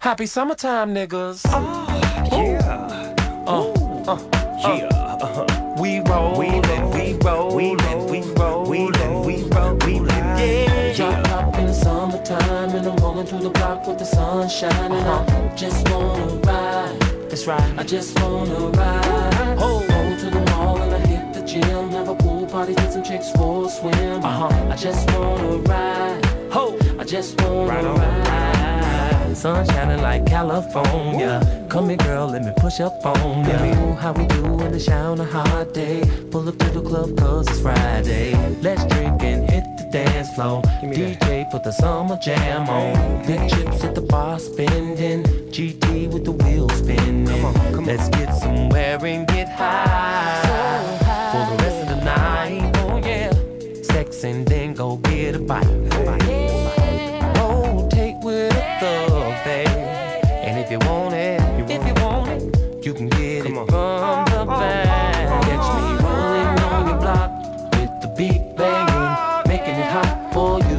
Happy summertime, niggas. Yeah. Yeah. We rollin', we rollin', we rollin', we rollin', yeah. Drop in the summertime and I'm rolling through the block with the sun shining. I just wanna ride. That's right. I just wanna ride. Go to the mall and I hit the gym. Have a pool party, take some chicks for a swim. I just wanna ride. I just wanna ride. Sun shining like California. Come here, girl, let me push up on ya. Ooh, how we do in the shower on a hot day. Pull up to the club 'cause it's Friday. Let's drink and hit the dance floor. DJ put the summer jam on. Big chips at the bar spending. GT with the wheels spinning. Let's get somewhere and get high for the rest of the night. Oh yeah. Sex and then go get a bite. Rotate with a thug, babe. And if you want it, you can get it from the back. Catch me rolling on your block with the beat banging, making it hot for you.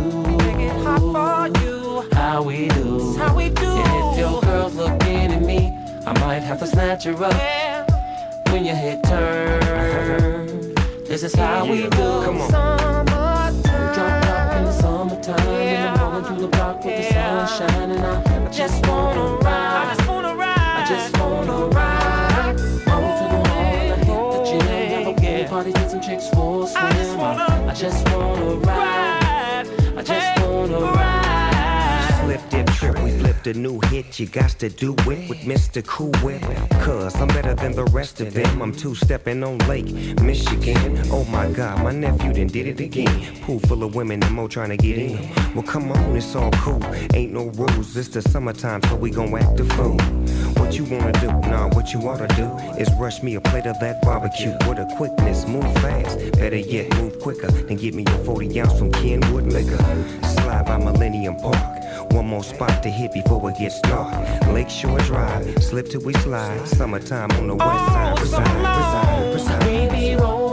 How we do? And if your girl's looking at me, I might have to snatch her up when you hit turn. This is how we do. Come on. Drop in the summertime, and I'm rolling through the block with the sun shining. I just wanna ride. I just wanna ride. Go to the mall and I hit the gym. Have a pool party, take some chicks for a swim. I just wanna ride. I just wanna ride. Flip dip trip, we flipped a new hit. You got to do it with Mr. Cool Whip. 'Cause I'm better than the rest of them. I'm two-stepping on Lake Michigan. Oh my God, my nephew done did it again. Pool full of women and more trying to get in. Well, come on, it's all cool. Ain't no rules. It's the summertime, so we gon' act the fool. What you wanna do? Nah, what you oughta do is rush me a plate of that barbecue with a quickness. Move fast, better yet, move quicker. Then get me a 40 ounce from Kenwood Liquor. Slide by Millennium Park. One more spot to hit before it gets dark. Lakeshore Drive, slip till we slide. Summertime on the west side. Reside. We be rolling.